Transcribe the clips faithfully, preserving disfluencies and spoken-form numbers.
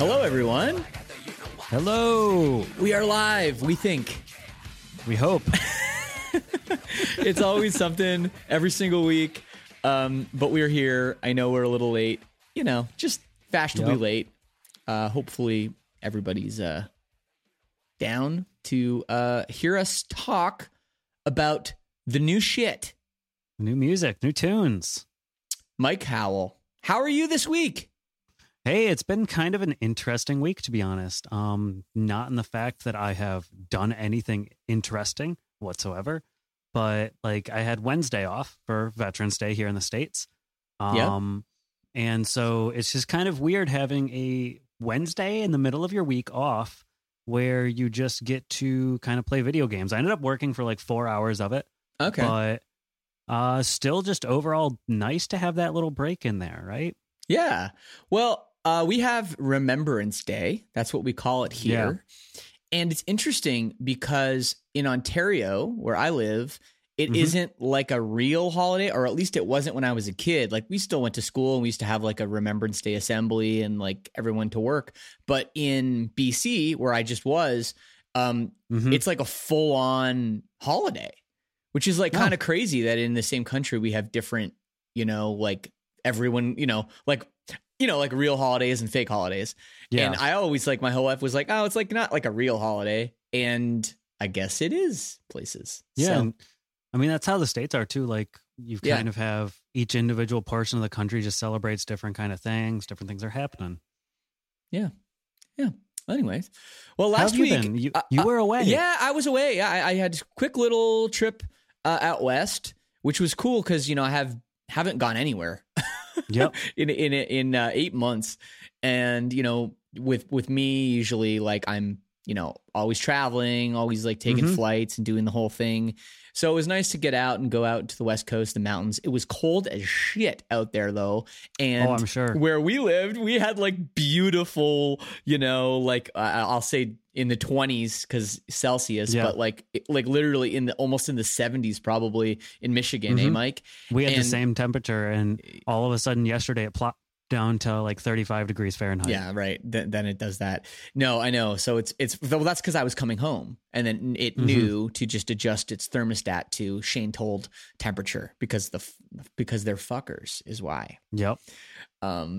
Hello, everyone. Hello. We are live, we think. We hope. It's always something every single week, um, but we're here. I know we're a little late, you know, just fashionably Yep. late. Uh, hopefully everybody's uh, down to uh, hear us talk about the new shit. New music, new tunes. Mike Howell, how are you this week? Hey, it's been kind of an interesting week, to be honest. Um, not in the fact that I have done anything interesting whatsoever, but like I had Wednesday off for Veterans Day here in the States. Um, and so it's just kind of weird having a Wednesday in the middle of your week off where you just get to kind of play video games. I ended up working for like four hours of it. Okay. But uh, still just overall nice to have that little break in there, right? Yeah. Well, uh, we have Remembrance Day. That's what we call it here. Yeah. And it's interesting because in Ontario, where I live, it mm-hmm. isn't like a real holiday, or at least it wasn't when I was a kid. Like we still went to school and we used to have like a Remembrance Day assembly and like everyone to work. But in B C, where I just was, um, mm-hmm. it's like a full on holiday, which is like oh. kind of crazy that in the same country we have different, you know, like everyone, you know, like, you know, like real holidays and fake holidays. Yeah. And I always like my whole life was like, oh, it's like not like a real holiday. And I guess it is places. Yeah. So, and, I mean, that's how the States are too. Like you yeah. kind of have each individual portion of the country just celebrates different kind of things. Different things are happening. Yeah. Yeah. Anyways, well, last How have you week been? You, uh, you were away. Yeah, I was away. I, I had a quick little trip uh, out west, which was cool because, you know, I have haven't gone anywhere. Yep. in in in uh, eight months, and you know, with with me, usually like I'm, you know, always traveling, always like taking mm-hmm. flights and doing the whole thing. So it was nice to get out and go out to the West Coast, the mountains. It was cold as shit out there though, and oh, I'm sure where we lived, we had like beautiful, you know, like uh, I'll say in the twenties because Celsius, yeah. but like like literally in the almost in the seventies probably in Michigan, mm-hmm. eh, Mike? We had and, the same temperature, and all of a sudden yesterday it plopped down to like thirty-five degrees Fahrenheit. Yeah, right. Th- then it does that. No, I know. So it's it's well, that's because I was coming home, and then it mm-hmm. knew to just adjust its thermostat to Shane told temperature because the because they're fuckers is why. Yep. Um,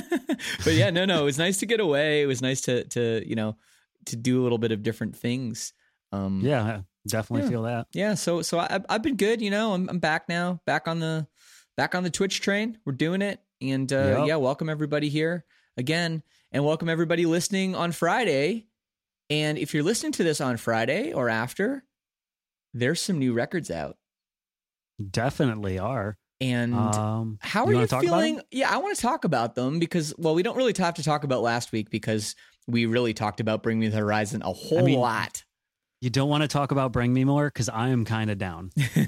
but yeah, no, no. It was nice to get away. It was nice to to you know to do a little bit of different things. Um, yeah, definitely yeah. feel that. Yeah. So so I, I've been good. You know, I'm I'm back now. Back on the back on the Twitch train. We're doing it. And uh, yep. yeah, welcome everybody here again, and welcome everybody listening on Friday. And if you're listening to this on Friday or after, there's some new records out. Definitely are. And um, how are you, you feeling? Yeah, I want to talk about them because, well, we don't really have to talk about last week because we really talked about Bring Me the Horizon a whole I mean, lot. You don't want to talk about Bring Me More because I am kind of down.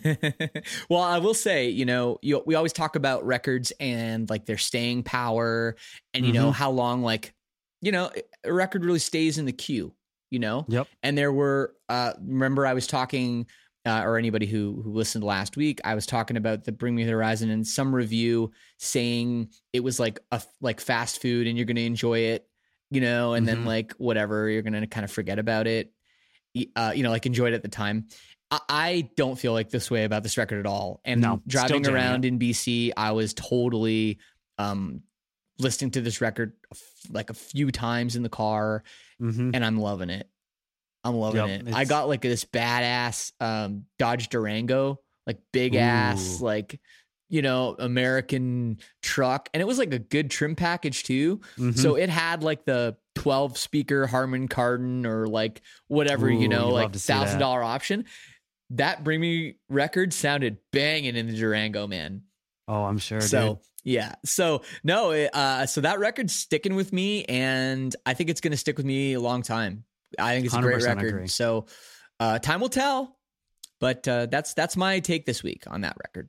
Well, I will say, you know, you, we always talk about records and like their staying power and, you mm-hmm. know, how long, like, you know, a record really stays in the queue, you know? Yep. And there were, uh, remember I was talking, uh, or anybody who, who listened last week, I was talking about the Bring Me the Horizon and some review saying it was like a, like fast food and you're going to enjoy it, you know, and mm-hmm. then like whatever, you're going to kind of forget about it. Uh, you know, like enjoyed it at the time. I, I don't feel like this way about this record at all. And no, driving around in B C, I was totally um, listening to this record like a few times in the car, mm-hmm. and I'm loving it. I'm loving yep, it. I got like this badass um, Dodge Durango, like big ooh. ass, like, you know, American truck. And it was like a good trim package too. Mm-hmm. So it had like the twelve speaker Harman Kardon or like whatever, ooh, you know, like thousand dollar option. That Bring Me record sounded banging in the Durango, man. Oh, I'm sure. So dude. yeah. So no, uh, so that record's sticking with me and I think it's going to stick with me a long time. I think it's a great record. Agree. So uh, time will tell, but uh, that's, that's my take this week on that record.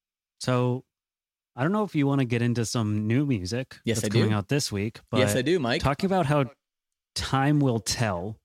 So I don't know if you want to get into some new music yes, that's I do. coming out this week. But yes, I do, Mike. Talking about how time will tell.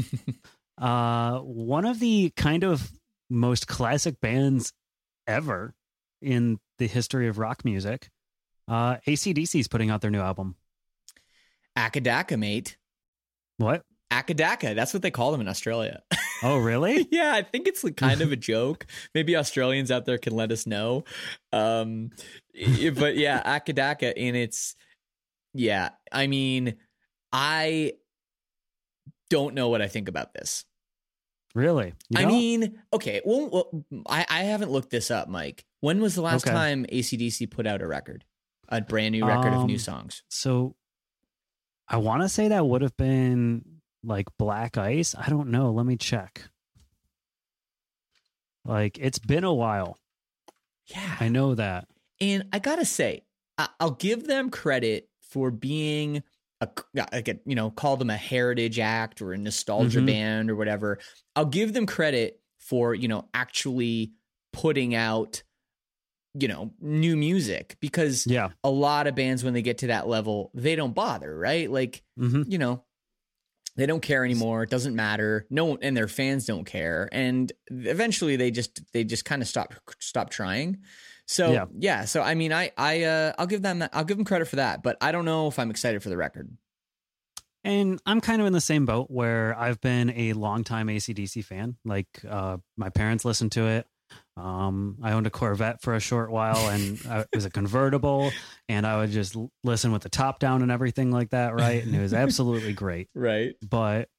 uh, one of the kind of most classic bands ever in the history of rock music, uh, A C D C is putting out their new album. Akadaka, mate. What? Akadaka. That's what they call them in Australia. Oh, really? Yeah, I think it's like kind of a joke. Maybe Australians out there can let us know. Um, but yeah, Akadaka, and it's, yeah, I mean, I don't know what I think about this. Really? You I don't? mean, okay, well, well I, I haven't looked this up, Mike. When was the last Okay. time A C D C put out a record? A brand new record Um, of new songs? So I want to say that would have been like Black Ice. I don't know. Let me check. Like, it's been a while. Yeah. I know that. And I gotta say, I- I'll give them credit for being a, like a, you know, call them a heritage act or a nostalgia Mhm. band or whatever. I'll give them credit for, you know, actually putting out, you know, new music, because Yeah. a lot of bands, when they get to that level, they don't bother, right? Like, hmm you know, they don't care anymore. It doesn't matter. No one, and their fans don't care. And eventually they just, they just kind of stop, stop trying. So Yeah. yeah. So, I mean, I, I, uh, I'll give them that. I'll give them credit for that, but I don't know if I'm excited for the record. And I'm kind of in the same boat where I've been a longtime A C D C fan. Like, uh, my parents listened to it. Um, I owned a Corvette for a short while, and I, it was a convertible, and I would just l- listen with the top down and everything like that, right? And it was absolutely great. Right. But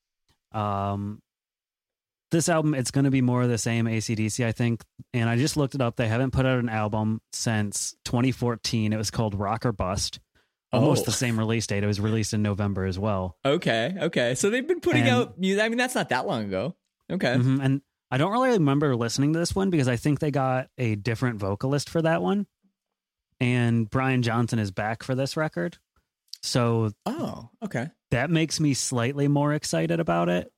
um, this album, it's going to be more of the same A C D C, I think. And I just looked it up. They haven't put out an album since twenty fourteen. It was called Rock or Bust. Almost Oh. the same release date. It was released in November as well. Okay. Okay. So they've been putting And- out music. I mean, that's not that long ago. Okay. Mhm. And I don't really remember listening to this one because I think they got a different vocalist for that one. And Brian Johnson is back for this record. So Oh, okay. that makes me slightly more excited about it.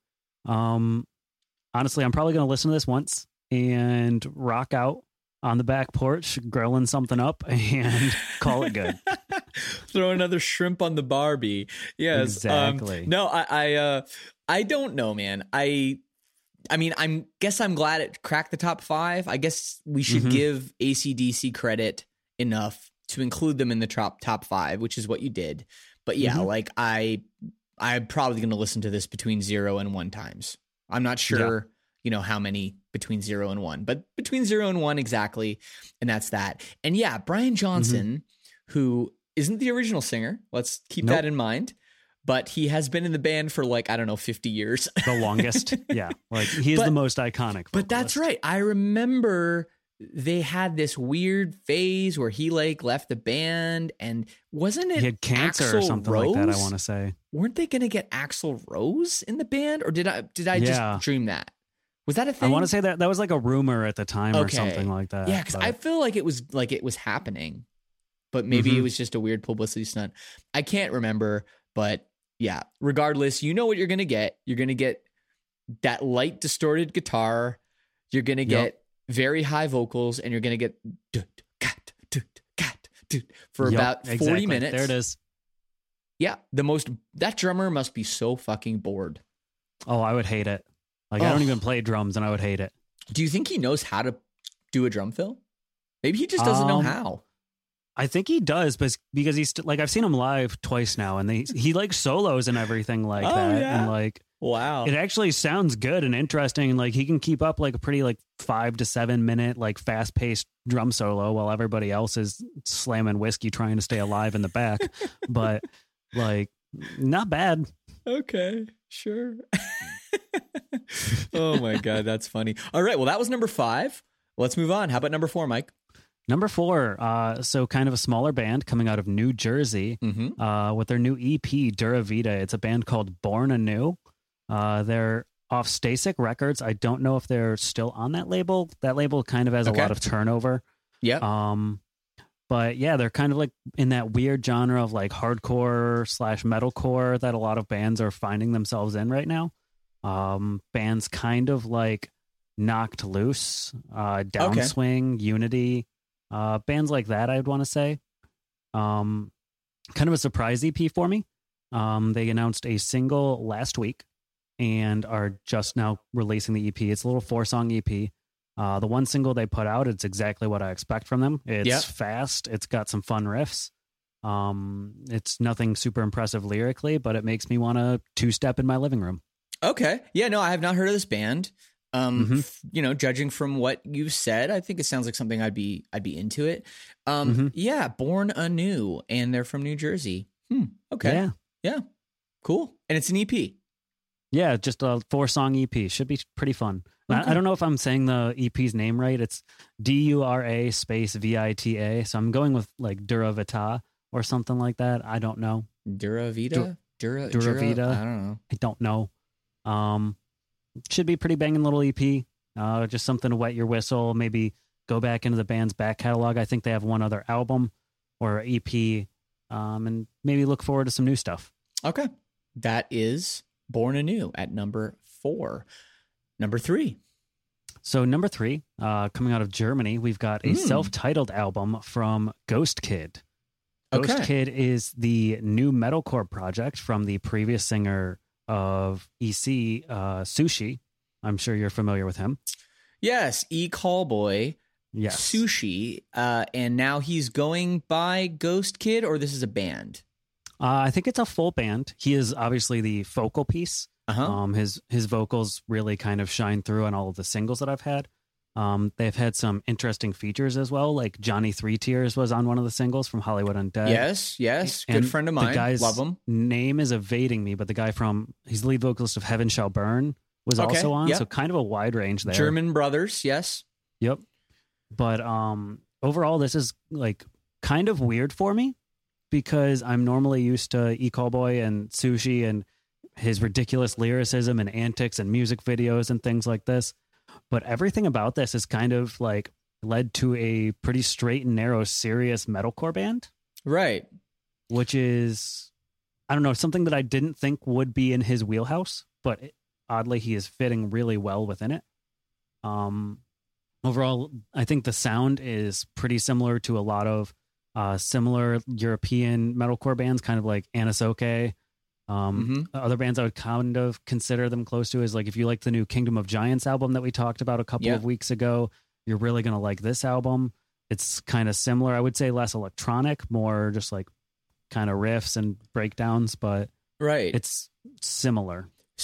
Um, honestly, I'm probably going to listen to this once and rock out on the back porch, grilling something up, and call it good. Throw another shrimp on the Barbie. Yes. um, Exactly. no, I, I, uh, I don't know, man. I, I mean, I'm guess I'm glad it cracked the top five. I guess we should Mhm. give A C D C credit enough to include them in the top top five, which is what you did. But yeah, Mhm. like I, I'm probably going to listen to this between zero and one times. I'm not sure, you know, how many between zero and one, but between zero and one exactly, and that's that. And yeah, Brian Johnson, who isn't the original singer. Let's keep Nope. that in mind. But he has been in the band for like, I don't know, fifty years. The longest. Yeah. Like, he's But- the most iconic. But that's vocalist. right. I remember they had this weird phase where he like left the band, and wasn't it He had cancer Axl or something like that, I Rose? want to say. Weren't they going to get Axl Rose in the band, or did I did I Yeah. just dream that? Was that a I thing? want to say that that was like a rumor at the time or Okay. something like that. Yeah, because but- I feel like it was like it was happening, but maybe Mhm. it was just a weird publicity stunt. I can't remember, but yeah. Regardless, you know what you're gonna get. You're gonna get that light distorted guitar. You're gonna get Yep. very high vocals, and you're gonna get dut, cat, dut, cat, dut, for Yup, about forty exactly. minutes. There it is. Yeah, the most that drummer must be so fucking bored. Oh, I would hate it. Like, I don't Oh. even play drums, and I would hate it. Do you think he knows how to do a drum fill? Maybe he just doesn't know Um, how. I think he does, but because he's st- like, I've seen him live twice now, and they, he like solos and everything like Oh, that, yeah. and like Wow. it actually sounds good and interesting. And like, he can keep up like a pretty like five to seven minute like fast paced drum solo while everybody else is slamming whiskey trying to stay alive in the back. But like, not bad. Okay, sure. Oh my God, that's funny. All right, well, that was number five. Let's move on. How about number four, Mike? Number four, uh, so kind of a smaller band coming out of New Jersey Mm-hmm. uh, with their new E P, Dura Vida. It's a band called Born Anew. Uh, they're off Stasic Records. I don't know if they're still on that label. That label kind of has Okay. a lot of turnover. Yep. Um, but yeah, they're kind of like in that weird genre of like hardcore slash metalcore that a lot of bands are finding themselves in right now. Um, bands kind of like Knocked Loose, uh, Downswing, Unity, uh, bands like that, I'd want to say. Um, kind of a surprise E P for me. Um, they announced a single last week and are just now releasing the E P. It's a little four song E P. Uh, the one single they put out, it's exactly what I expect from them. It's Yep. fast. It's got some fun riffs. Um, it's nothing super impressive lyrically, but it makes me want to two-step in my living room. Okay. Yeah, no, I have not heard of this band. Um, Mhm. f- you know, judging from what you've said, I think it sounds like something I'd be I'd be into it. Um, Mhm. yeah, Born Anew, and they're from New Jersey. Hmm. Okay. Yeah. Yeah. Cool. And it's an E P. Yeah, just a four-song E P. Should be pretty fun. I- Okay. I don't know if I'm saying the E P's name right. It's D U R A space V I T A. So I'm going with like Dura Vita or something like that. I don't know. Dura Vida? Dura, Dura Vida. I don't know. I don't know. Um, should be pretty banging little E P. Uh, just something to wet your whistle. Maybe go back into the band's back catalog. I think they have one other album or E P, um, and maybe look forward to some new stuff. Okay. That is Born Anew at number four. Number three. So number three, uh, coming out of Germany, we've got a Mm. self-titled album from Ghost Kid. Ghost Okay. Kid is the new metalcore project from the previous singer of E C, uh, Sushi. I'm sure you're familiar with him. Yes, E Callboy, Yes. Sushi, uh, and now he's going by Ghost Kid, or this is a band? Uh, I think it's a full band. He is obviously the focal piece. Uh-huh. Um, his his vocals really kind of shine through on all of the singles that I've had. Um, they've had some interesting features as well, like Johnny Three Tears was on one of the singles from Hollywood Undead. yes, yes. Good And friend of the mine. guy's Love him. name is evading me, but the guy from he's the lead vocalist of Heaven Shall Burn was Okay, also on. yep. So kind of a wide range there. German Brothers, yes. Yep. But um, overall, this is like kind of weird for me because I'm normally used to E Callboy and Sushi and his ridiculous lyricism and antics and music videos and things like this. But everything about this is kind of like led to a pretty straight and narrow, serious metalcore band, Right. which is, I don't know, something that I didn't think would be in his wheelhouse, but it, oddly, he is fitting really well within it. Um, overall, I think the sound is pretty similar to a lot of uh, similar European metalcore bands, kind of like Anisoke. Um, Mhm. Other bands I would kind of consider them close to is like if you like the new Kingdom of Giants album that we talked about a couple Yeah. of weeks ago, you're really going to like this album. It's kind of similar. I would say less electronic, more just like kind of riffs and breakdowns, but Right. it's similar.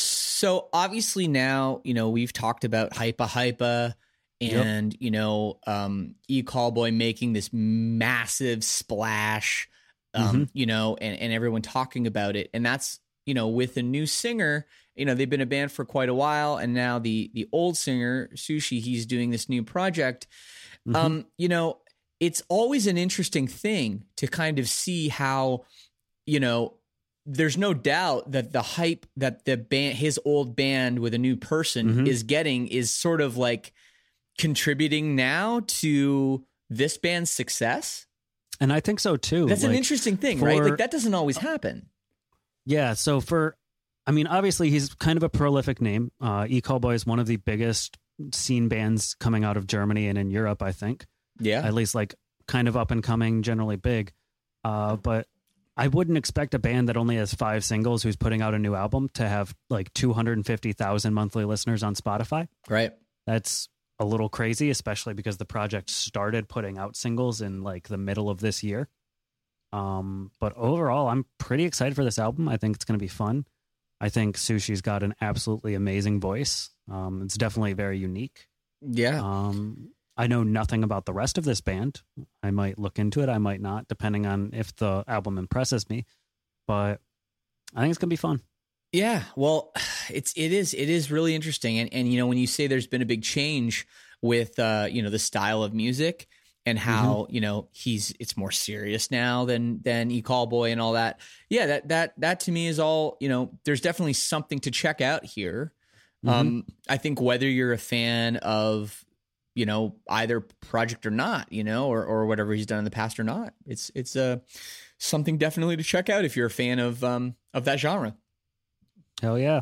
So obviously now, you know, we've talked about Hypa Hypa and, you know, um, E Callboy making this massive splash, um, you know, and, and everyone talking about it. And that's, you know, with a new singer, you know, they've been a band for quite a while. And now the the old singer, Sushi, he's doing this new project. Mhm. Um, you know, it's always an interesting thing to kind of see how, you know, there's no doubt that the hype that the band, his old band with a new person Mhm. is getting is sort of like contributing now to this band's success. And I think so too. That's an Like, interesting thing, right? for- Like that doesn't always happen. Yeah. So for, I mean, obviously he's kind of a prolific name. Uh, E Callboy is one of the biggest scene bands coming out of Germany and in Europe, I think. Yeah. At least like kind of up and coming, generally big. Uh, but I wouldn't expect a band that only has five singles who's putting out a new album to have like two hundred fifty thousand monthly listeners on Spotify. Right. That's a little crazy, especially because the project started putting out singles in like the middle of this year. Um, but overall, I'm pretty excited for this album. I think it's going to be fun. I think Sushi's got an absolutely amazing voice. Um, it's definitely very unique. Yeah. Um, I know nothing about the rest of this band. I might look into it. I might not, depending on if the album impresses me. But I think it's going to be fun. Yeah, well, it's it is it is really interesting, and and you know when you say there's been a big change with uh you know the style of music and how Mm-hmm. you know he's it's more serious now than than E Callboy and all that. Yeah, that that that to me is all you know. There's definitely something to check out here. Mm-hmm. Um, I think whether you're a fan of you know either project or not, you know, or or whatever he's done in the past or not, it's it's uh, something definitely to check out if you're a fan of um of that genre. Hell yeah.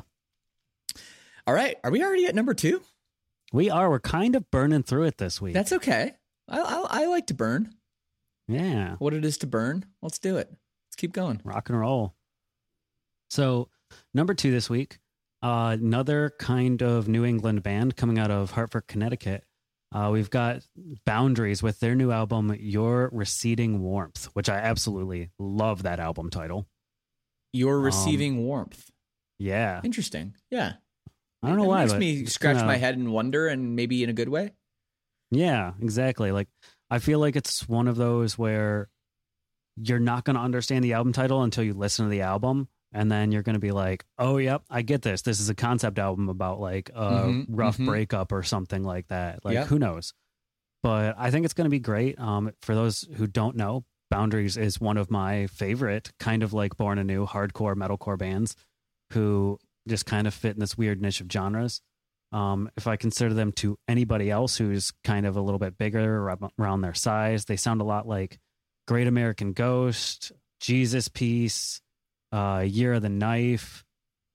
All right. Are we already at number two? We are. We're kind of burning through it this week. That's okay. I, I, I like to burn. yeah. What it is to burn. Let's do it. Let's keep going. Rock and roll. So, number two this week, uh, another kind of New England band coming out of Hartford, Connecticut. Uh, we've got Boundaries with their new album, Your Receding Warmth, which I absolutely love that album title. You're Receiving um, Warmth. Yeah. Interesting. Yeah. I don't know it why. It makes but me scratch kinda, my head and wonder, and maybe in a good way. Yeah, exactly. Like, I feel like it's one of those where you're not going to understand the album title until you listen to the album. And then you're going to be like, oh, yep, I get this. This is a concept album about like a mm-hmm, rough mm-hmm. breakup or something like that. Like, yep. who knows? But I think it's going to be great. Um, for those who don't know, Boundaries is one of my favorite kind of like Born Anew hardcore metalcore bands who just kind of fit in this weird niche of genres. Um, if I consider them to anybody else who's kind of a little bit bigger around their size, they sound a lot like Great American Ghost, Jesus Piece, uh, Year of the Knife,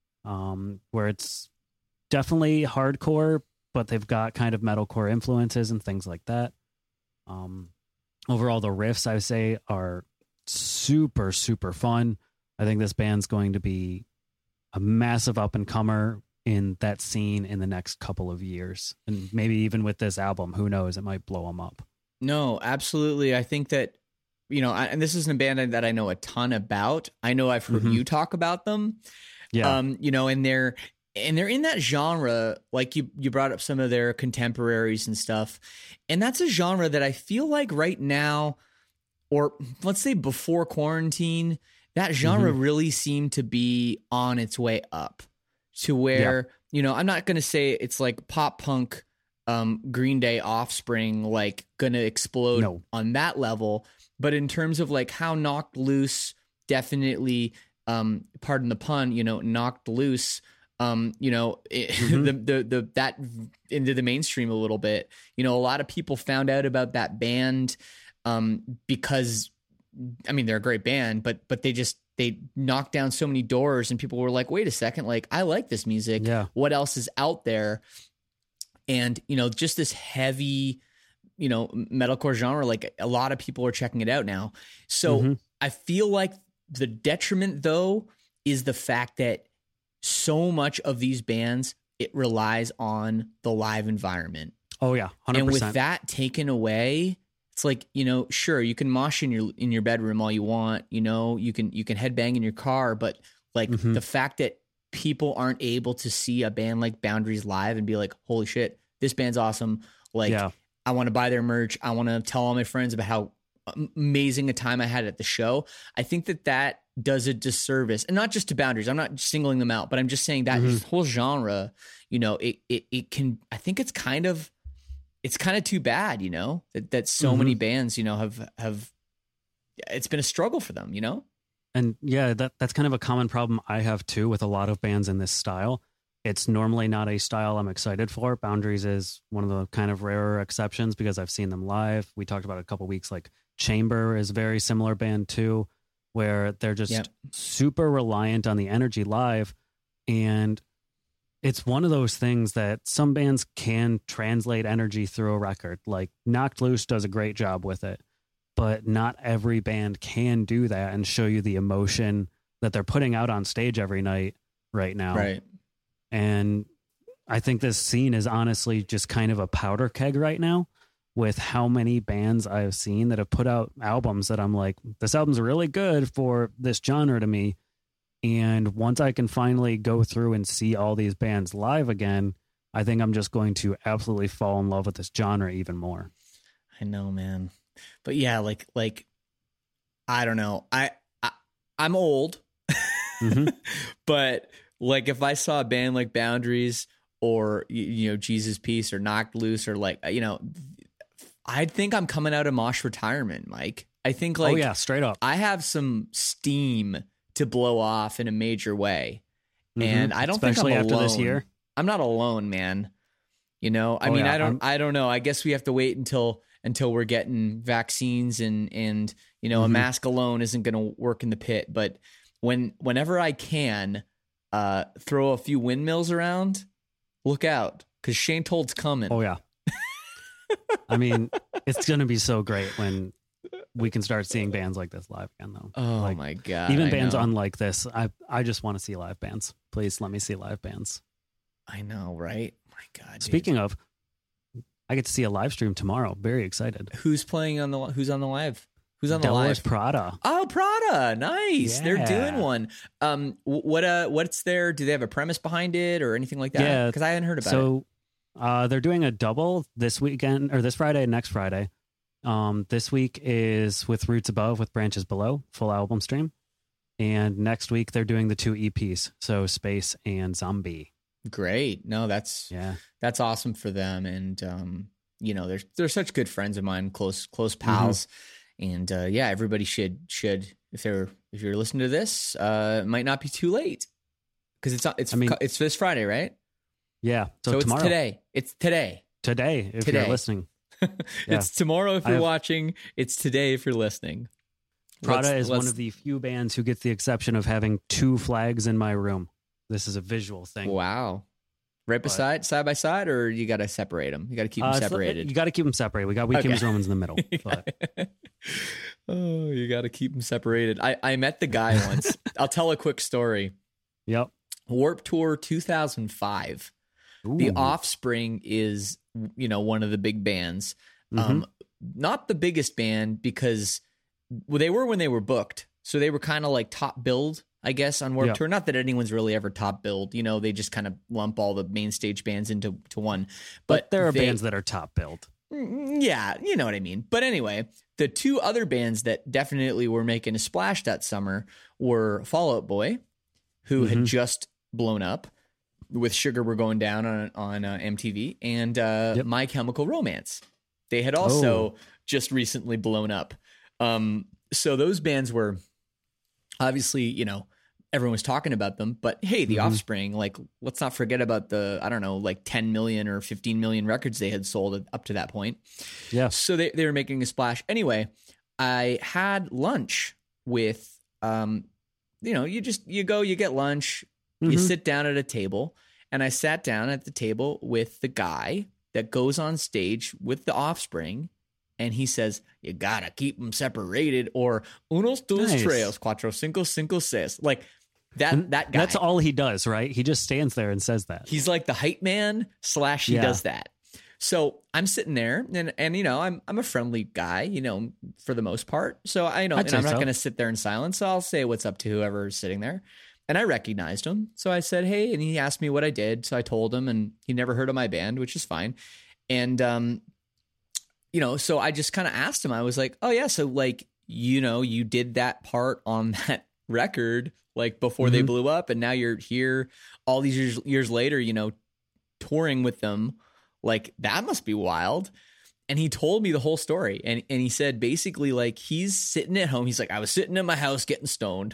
um, where it's definitely hardcore, but they've got kind of metalcore influences and things like that. Um, overall, the riffs, I would say, are super, super fun. I think this band's going to be a massive up-and-comer in that scene in the next couple of years. And maybe even with this album, who knows, it might blow them up. No, absolutely. I think that, you know, I, and this isn't a band that I know a ton about. I know I've heard mm-hmm. you talk about them. Yeah. Um, you know, and they're, and they're in that genre, like you, you brought up some of their contemporaries and stuff. And that's a genre that I feel like right now, or let's say before quarantine, that genre mm-hmm. really seemed to be on its way up to where, yeah. you know, I'm not going to say it's like pop punk, um, Green Day, Offspring, like going to explode no. on that level. But in terms of like how Knocked Loose definitely, um, pardon the pun, you know, knocked loose, um, you know, it, mm-hmm. the, the, the, that into the mainstream a little bit, you know, a lot of people found out about that band, um, because I mean, they're a great band, but, but they just, they knocked down so many doors and people were like, wait a second, like, I like this music. Yeah. What else is out there? And, you know, just this heavy, you know, metalcore genre, like a lot of people are checking it out now. So mm-hmm. I feel like the detriment though, is the fact that so much of these bands, it relies on the live environment. Oh yeah. one hundred percent. And with that taken away, it's like, you know, sure, you can mosh in your, in your bedroom all you want, you know, you can, you can headbang in your car, but like mm-hmm. the fact that people aren't able to see a band like Boundaries live and be like, holy shit, this band's awesome. Like yeah. I want to buy their merch. I want to tell all my friends about how amazing a time I had at the show. I think that that does a disservice, and not just to Boundaries. I'm not singling them out, but I'm just saying that mm-hmm. this whole genre, you know, it, it, it can, I think it's kind of, it's kind of too bad, you know, that, that so mm-hmm. many bands, you know, have, have, it's been a struggle for them, you know? And yeah, that that's kind of a common problem I have too with a lot of bands in this style. It's normally not a style I'm excited for. Boundaries is one of the kind of rarer exceptions because I've seen them live. We talked about it a couple weeks, like Chamber is a very similar band too, where they're just yep. super reliant on the energy live. And it's one of those things that some bands can translate energy through a record. Like Knocked Loose does a great job with it, but not every band can do that and show you the emotion that they're putting out on stage every night right now. Right. And I think this scene is honestly just kind of a powder keg right now with how many bands I've seen that have put out albums that I'm like, this album's really good for this genre to me. And once I can finally go through and see all these bands live again, I think I'm just going to absolutely fall in love with this genre even more. I know, man. But yeah, like, like, I don't know. I, I I'm old, mm-hmm. but like if I saw a band like Boundaries or, you, you know, Jesus Piece or Knocked Loose or like, you know, I think I'm coming out of mosh retirement, Mike. I think like, oh yeah, straight up. I have some steam to blow off in a major way. Mm-hmm. And I don't Especially think I'm after alone. This year. I'm not alone, man. You know, I oh, mean, yeah. I don't, I'm... I don't know. I guess we have to wait until, until we're getting vaccines and, and, you know, mm-hmm. a mask alone isn't going to work in the pit. But when, whenever I can, uh, throw a few windmills around, look out. Cause Shane Told's coming. Oh yeah. I mean, it's going to be so great when we can start seeing bands like this live again, though. Oh like, my God. Even I bands know. unlike this. I, I just want to see live bands. Please let me see live bands. I know, right? My God. Speaking dude. of, I get to see a live stream tomorrow. Very excited. Who's playing on the Who's on the live? Who's on the Dolores live? Prada. Oh, Prada, nice. Yeah. They're doing one. Um, what uh, what's their? Do they have a premise behind it or anything like that? Yeah, because I hadn't heard about so, it. So, uh, they're doing a double this weekend or this Friday and next Friday. Um, this week is with Roots Above with Branches Below, full album stream, and next week they're doing the two E Ps, so Space and Zombie. Great. No, that's yeah, that's awesome for them, and um, you know, they're they're such good friends of mine, close close pals. Mm-hmm. And uh, yeah, everybody should should if they're if you're listening to this, uh, it might not be too late because it's it's I mean, it's this Friday, right? Yeah, so, so tomorrow. It's today. It's today. Today, if today. You're listening. Yeah. It's tomorrow if you're have, watching. It's today if you're listening. Prada let's, is let's, one of the few bands who gets the exception of having two flags in my room. This is a visual thing. Wow. Right beside, but, side by side, or you got to separate them? You got to keep them uh, separated. You got to keep them separated. We got We Kim's Romans in the middle. But. Oh, you got to keep them separated. I, I met the guy once. I'll tell a quick story. Yep. Warped Tour two thousand five. Ooh. The Offspring is, you know, one of the big bands. Mm-hmm. Um, not the biggest band because well, they were when they were booked. So they were kind of like top billed, I guess, on Warped yeah. Tour. Not that anyone's really ever top billed. You know, they just kind of lump all the main stage bands into to one. But, but there are they, bands that are top billed. Yeah, you know what I mean. But anyway, the two other bands that definitely were making a splash that summer were Fall Out Boy, who mm-hmm. had just blown up with Sugar We're Going Down on, on uh, M T V, and uh, yep. My Chemical Romance. They had also oh. just recently blown up. Um, so those bands were... Obviously, you know, everyone was talking about them, but hey, the mm-hmm. Offspring, like, let's not forget about the, I don't know, like ten million or fifteen million records they had sold up to that point. Yeah. So they, they were making a splash. Anyway, I had lunch with, um, you know, you just, you go, you get lunch, mm-hmm. you sit down at a table, and I sat down at the table with the guy that goes on stage with the Offspring. And he says, you gotta keep them separated, or unos, dos, nice. tres, cuatro, cinco, cinco, seis. Like that, and that guy. That's all he does, right? He just stands there and says that. He's like the hype man slash he yeah. does that. So I'm sitting there and, and, you know, I'm, I'm a friendly guy, you know, for the most part. So I know, I'd and I'm not so. going to sit there in silence. So I'll say what's up to whoever's sitting there. And I recognized him. So I said, hey, and he asked me what I did. So I told him, and he never heard of my band, which is fine. And, um, you know, so I just kind of asked him, I was like, oh yeah, so like, you know, you did that part on that record, like before mm-hmm. they blew up, and now you're here all these years, years later, you know, touring with them. Like, that must be wild. And he told me the whole story. And, and he said, basically, like, he's sitting at home. He's like, I was sitting in my house getting stoned.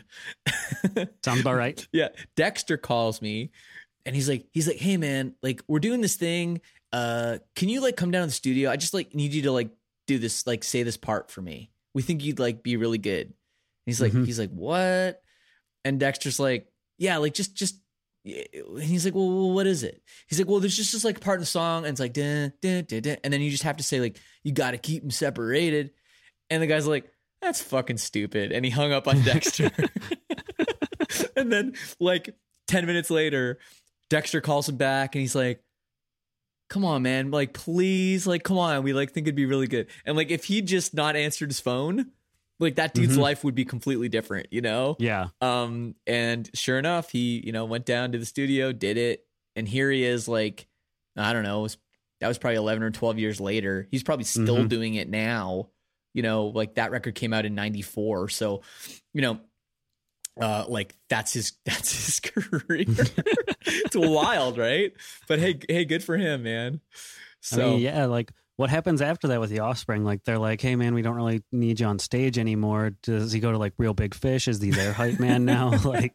Sounds about right. Yeah. Dexter calls me and he's like, he's like, hey man, like, we're doing this thing. Uh, can you like come down to the studio? I just like need you to like do this, like say this part for me. We think you'd like be really good. And he's like, mm-hmm. he's like, what? And Dexter's like, yeah, like just, just, and he's like, well, what is it? He's like, well, there's just this like part of the song. And it's like, dun, dun, dun, dun, and then you just have to say like, you got to keep them separated. And the guy's like, that's fucking stupid. And he hung up on Dexter. And then like ten minutes later, Dexter calls him back and he's like, come on, man, like, please, like, come on. We like think it'd be really good. And like, if he just not answered his phone, like that dude's mm-hmm. life would be completely different, you know? Yeah. Um, and sure enough, he, you know, went down to the studio, did it. And here he is, like, I don't know, it was, that was probably eleven or twelve years later. He's probably still mm-hmm. doing it now. You know, like that record came out in ninety-four. So, you know, uh, like that's his, that's his career. It's wild, right? But hey, hey, good for him, man. So I mean, yeah, like what happens after that with the Offspring? Like they're like, hey man, we don't really need you on stage anymore. Does he go to like Real Big Fish? Is he their hype man now? Like,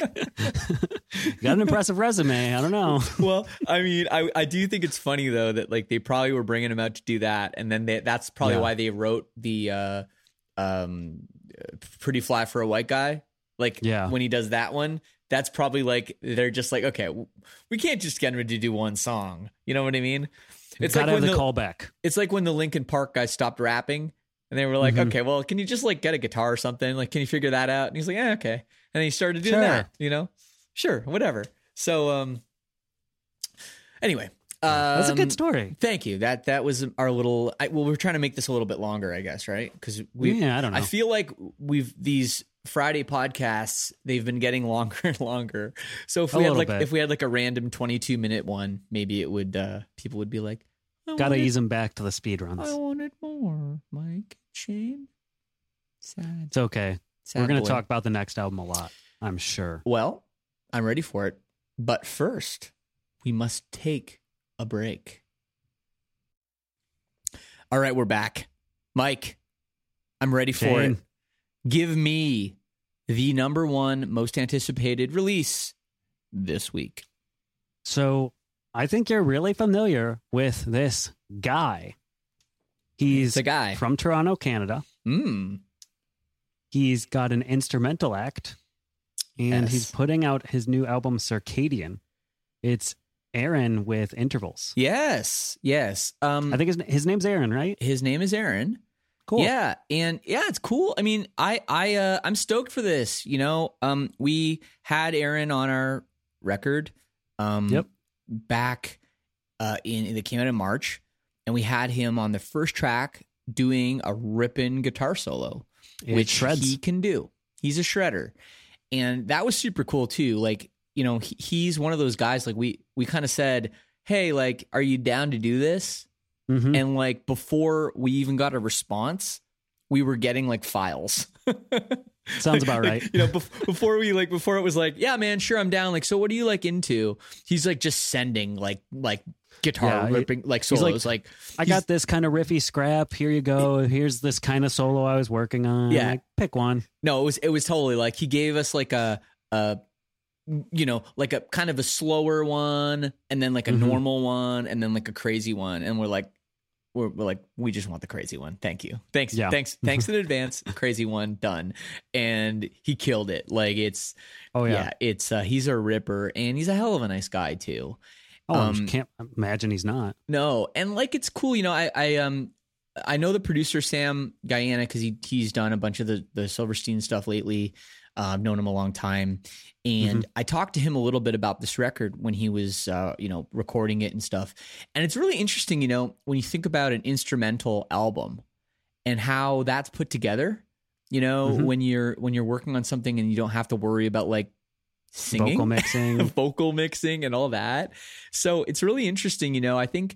got an impressive resume. I don't know. Well, I mean, I I do think it's funny though that like they probably were bringing him out to do that, and then they, that's probably yeah. why they wrote the uh, um, Pretty Fly for a White Guy. Like yeah. when he does that one, that's probably like, they're just like, okay, we can't just get him to do one song. You know what I mean? It's like when the callback. It's like when the Linkin Park guys stopped rapping and they were like, mm-hmm. okay, well, can you just like get a guitar or something? Like, can you figure that out? And he's like, yeah, okay. And then he started doing sure. that, you know? Sure, whatever. So, um, anyway, That's a good story. Thank you. That that was our little. I, well, we're trying to make this a little bit longer, I guess, right? Because we. Yeah, I don't know. I feel like we've these Friday podcasts. They've been getting longer and longer. So if we A had like little bit. if we had like a random twenty-two minute one, maybe it would. Uh, people would be like, I Gotta wanted- ease them back to the speed I runs. wanted more, Mike Shane. Sad. It's okay. Sad We're going boy. to talk about the next album a lot, I'm sure. Well, I'm ready for it. But first, we must take a break. All right, we're back. Mike, I'm ready for Shane. it. Give me the number one most anticipated release this week. So I think you're really familiar with this guy. He's It's a guy. from Toronto, Canada. Mm. He's got an instrumental act, and Yes. he's putting out his new album, Circadian. It's Aaron with Intervals. Yes, yes. Um, I think his, his name's Aaron, right? his name is Aaron. Cool. Yeah, and yeah, it's cool. I mean, I I uh, I'm stoked for this. You know, um, we had Aaron on our record, um, Yep. back uh, in that came out in March, and we had him on the first track doing a ripping guitar solo, It which shreds. he can do. He's a shredder, and that was super cool too. Like, you know, he, he's one of those guys. Like we we kind of said, hey, like, are you down to do this? Mhm. And like before we even got a response, we were getting like files. Sounds about Like, right. you know, bef- before we like before it was like, yeah, man, sure, I'm down. Like, so what are you like into? He's like just sending like like guitar Yeah, he- ripping like he's like, solos. Like, I he's- got this kind of riffy scrap. Here you go. Here's this kind of solo I was working on. Yeah. Like, pick one. no, it was it was totally like he gave us like a a you know like a kind of a slower one, and then like a Mhm. normal one, and then like a crazy one, and we're like. We're, we're like, we just want the crazy one. Thank you. Thanks. Yeah. Thanks. Thanks in advance. Crazy one done. And he killed it. Like it's, Oh, yeah. yeah, it's, uh, he's a ripper and he's a hell of a nice guy too. Oh, I Um, can't imagine he's not. No. And like, it's cool. You know, I, I, um, I know the producer, Sam Guyana, cause he, he's done a bunch of the, the Silverstein stuff lately. Uh, I've known him a long time. And I talked to him a little bit about this record when he was, uh, you know, recording it and stuff. And it's really interesting, you know, when you think about an instrumental album and how that's put together, you know, Mhm. when you're, when you're working on something and you don't have to worry about like singing, Vocal mixing. vocal mixing and all that. So it's really interesting, you know, I think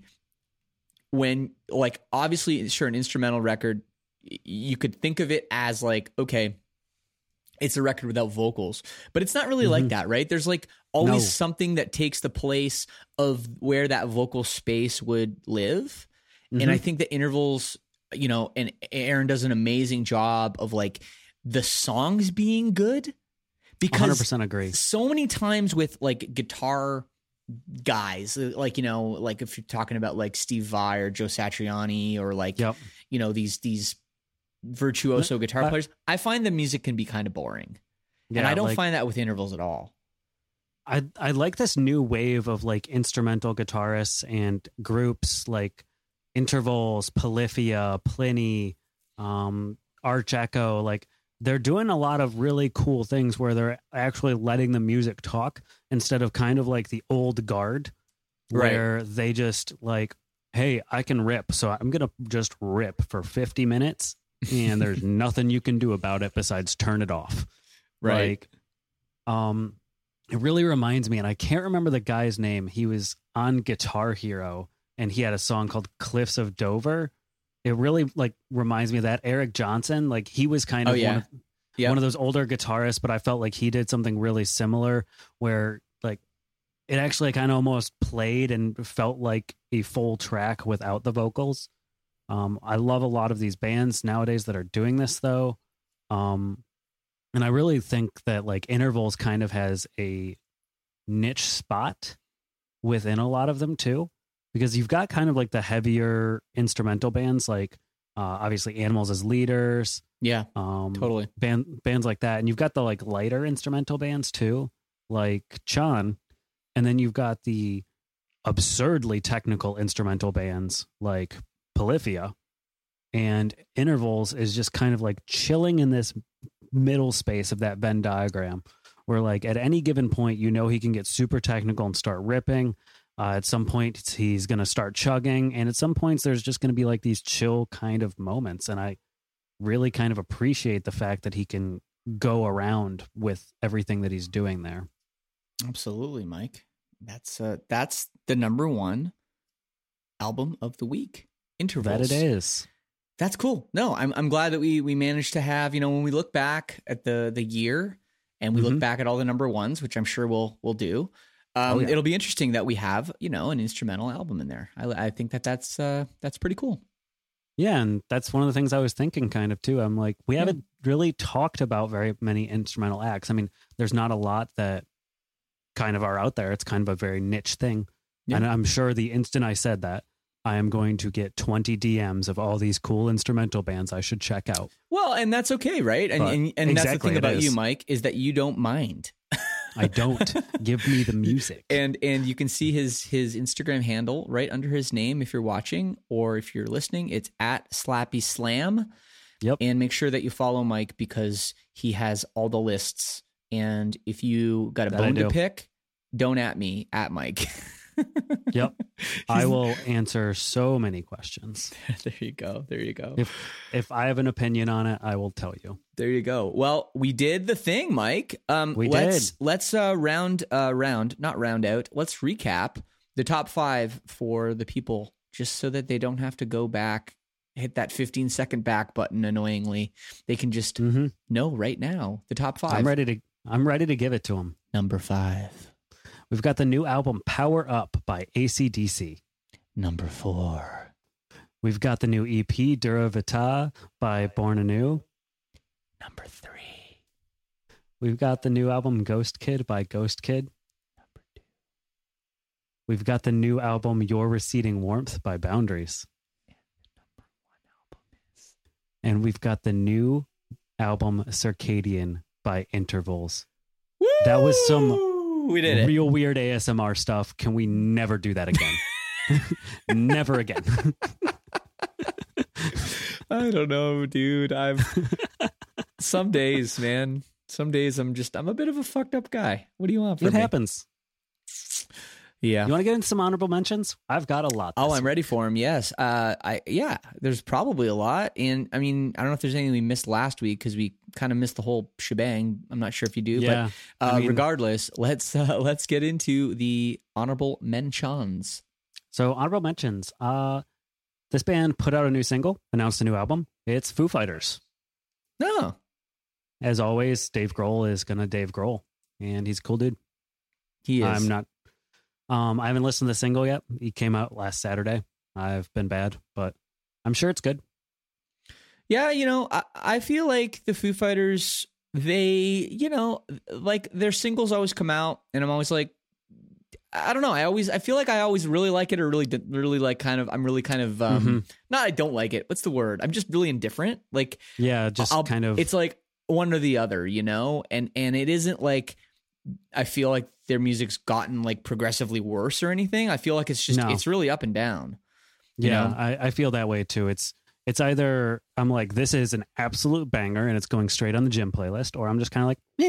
when like, obviously, sure, an instrumental record, y- you could think of it as like, okay, it's a record without vocals, but it's not really like Mhm. that, right? There's like always No. something that takes the place of where that vocal space would live. And Mhm. I think the intervals, you know, and Aaron does an amazing job of like the songs being good one hundred because percent agree. so many times with like guitar guys, like, you know, like if you're talking about like Steve Vai or Joe Satriani or like, Yep. you know, these, these virtuoso guitar Uh, players, I find the music can be kind of boring. and Yeah, I don't like, find that with intervals at all. I I like this new wave of like instrumental guitarists and groups like Intervals, Polyphia, Pliny, um, Arch Echo. Like they're doing a lot of really cool things where they're actually letting the music talk instead of kind of like the old guard Right. where they just like, hey, I can rip, so I'm gonna just rip for fifty minutes, and there's nothing you can do about it besides turn it off. Right. Like, um, it really reminds me, and I can't remember the guy's name. He was on Guitar Hero, and he had a song called "Cliffs of Dover." It really like reminds me of that. Eric Johnson, like he was kind of Oh, yeah. one, of, Yep. one of those older guitarists, but I felt like he did something really similar, where like it actually kind of almost played and felt like a full track without the vocals. Um, I love a lot of these bands nowadays that are doing this, though. Um, and I really think that like Intervals kind of has a niche spot within a lot of them too, because you've got kind of like the heavier instrumental bands, like uh, obviously Animals as Leaders, Yeah, um, totally. band bands like that, and you've got the like lighter instrumental bands too, like Chan, and then you've got the absurdly technical instrumental bands like Polyphia, and Intervals is just kind of like chilling in this middle space of that Venn diagram where like at any given point you know he can get super technical and start ripping, Uh, at some point, he's going to start chugging. And at some points, there's just going to be like these chill kind of moments. And I really kind of appreciate the fact that he can go around with everything that he's doing there. Absolutely, Mike. That's uh, that's the number one album of the week. Intervals. That it is. That's cool. No, I'm I'm glad that we we managed to have, you know, when we look back at the the year and we mm-hmm. look back at all the number ones, which I'm sure we'll we'll do. Um, oh, yeah. It'll be interesting that we have, you know, an instrumental album in there. I I think that that's uh, that's pretty cool. Yeah, and that's one of the things I was thinking kind of too. I'm like, we yeah. haven't really talked about very many instrumental acts. I mean, there's not a lot that kind of are out there. It's kind of a very niche thing. Yeah. And I'm sure the instant I said that, I am going to get twenty D Ms of all these cool instrumental bands I should check out. Well, and that's okay, right? And and, and exactly that's the thing about is. you, Mike, is that you don't mind. I don't. Give me the music. And and you can see his his Instagram handle right under his name if you're watching, or if you're listening, it's at Slappy Slam. Yep. And make sure that you follow Mike because he has all the lists. And if you got a that bone to pick, don't at me, at Mike. Yep. I will answer so many questions. There you go. There you go. If if I have an opinion on it, I will tell you. There you go. Well, we did the thing, Mike. Um, we let's, did. Let's uh, round, uh, round, not round out. Let's recap the top five for the people, just so that they don't have to go back, hit that fifteen second back button annoyingly. They can just mm-hmm. know right now the top five. I'm ready to. I'm ready to give it to them. Number five. We've got the new album Power Up by A C D C. Number four. We've got the new E P Dura Vita by Born Anew. Number three. We've got the new album Ghost Kid by Ghost Kid. Number two. We've got the new album Your Receding Warmth by Boundaries. And the number one album is... And we've got the new album Circadian by Intervals. Woo! That was some... We did it. Real weird A S M R stuff. Can we never do that again? Never again. I don't know, dude. I've some days, man. Some days I'm just I'm a bit of a fucked up guy. What do you want from it me? It happens. Yeah. You want to get into some honorable mentions? I've got a lot. Oh, I'm week. ready for them. Yes. Uh, I yeah. There's probably a lot, and I mean, I don't know if there's anything we missed last week because we kind of missed the whole shebang. I'm not sure if you do, yeah. but uh, I mean, regardless, let's uh, let's get into the honorable mentions. So honorable mentions. Uh, this band put out a new single, announced a new album. It's Foo Fighters. No. As always, Dave Grohl is gonna Dave Grohl, and he's a cool dude. He is. I'm not. Um, I haven't listened to the single yet. He came out last Saturday. I've been bad, but I'm sure it's good. Yeah, you know, I, I feel like the Foo Fighters, they, you know, like their singles always come out, and I'm always like, I don't know. I always, I feel like I always really like it, or really, really like kind of, I'm really kind of, um, mm-hmm. not I don't like it. What's the word? I'm just really indifferent. Like, yeah, just I'll, kind of. It's like one or the other, you know, and and it isn't like I feel like their music's gotten like progressively worse or anything. I feel like it's just, no. it's really up and down. You yeah, know? I, I feel that way too. It's, it's either I'm like, this is an absolute banger and it's going straight on the gym playlist, or I'm just kind of like, yeah.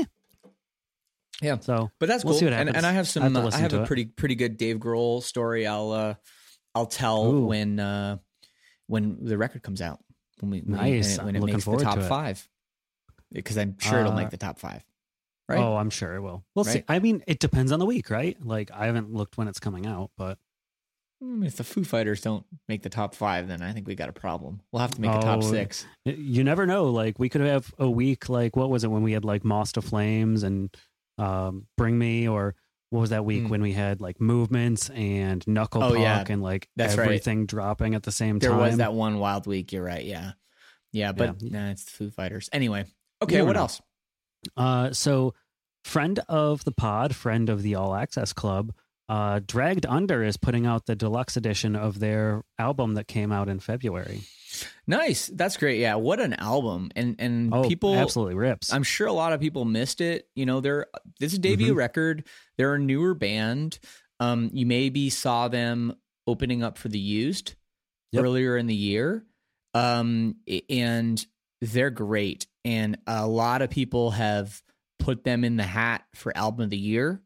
Yeah. So, but that's we'll cool. See what happens. And, and I have some, I have, uh, I have a it. pretty, pretty good Dave Grohl story. I'll, uh, I'll tell Ooh. when, uh, when the record comes out, when we, nice. when it, when it Looking makes the top to five, because I'm sure it'll uh, make the top five. Right? Oh, I'm sure it will. We'll right? see. I mean, it depends on the week, right? Like, I haven't looked when it's coming out, but if the Foo Fighters don't make the top five, then I think we got a problem. We'll have to make oh, a top six. You never know. Like, we could have a week. Like, what was it when we had like Moss to Flames and um, Bring Me, or what was that week mm. when we had like Movements and Knuckle oh, Puck yeah. and like That's everything right. dropping at the same there time? There was that one wild week. You're right. Yeah, yeah, but yeah. Nah, it's the Foo Fighters. Anyway, okay. What know. else? Uh, so. Friend of the pod, friend of the All Access Club, uh, Dragged Under is putting out the deluxe edition of their album that came out in February. Nice. That's great. Yeah. What an album. And and oh, people absolutely rips. I'm sure a lot of people missed it. You know, they're this is a debut mm-hmm. record. They're a newer band. Um, you maybe saw them opening up for The Used yep. earlier in the year. Um, and they're great. And a lot of people have put them in the hat for album of the year.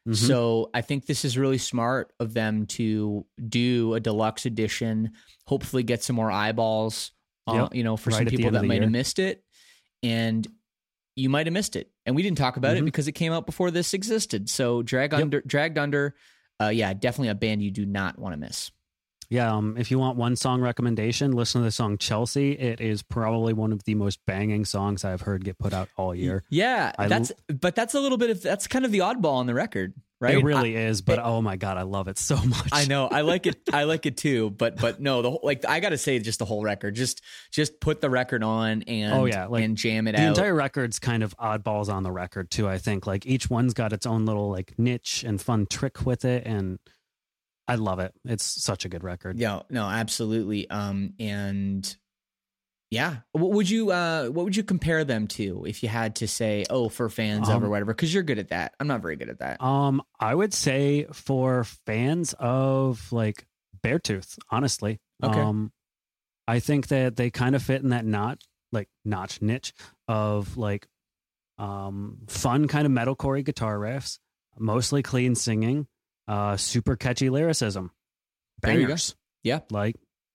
Mm-hmm. So I think this is really smart of them to do a deluxe edition, hopefully get some more eyeballs, uh, yep. you know, for right some people that might year. have missed it. And you might have missed it. And we didn't talk about mm-hmm. it because it came out before this existed. So Drag yep. Under, Dragged Under, uh, yeah, definitely a band you do not want to miss. Yeah, um, if you want one song recommendation, listen to the song Chelsea. It is probably one of the most banging songs I've heard get put out all year. Yeah, I that's but that's a little bit of that's kind of the oddball on the record, right? It really I, is, but it, oh my god, I love it so much. I know, I like it. I like it too, but but no, the whole, like I got to say, just the whole record, just just put the record on and oh yeah, like, and jam it the out. The entire record's kind of oddballs on the record too. I think like each one's got its own little like niche and fun trick with it, and I love it. It's such a good record. Yeah, no, absolutely. Um, and yeah, what would you uh, what would you compare them to if you had to say, oh, for fans um, of or whatever? Because you're good at that. I'm not very good at that. Um, I would say for fans of like Beartooth, honestly. Okay. Um, I think that they kind of fit in that notch, like notch niche of like um fun kind of metalcore guitar riffs, mostly clean singing. Uh, super catchy lyricism. Bangers. Yeah. Like,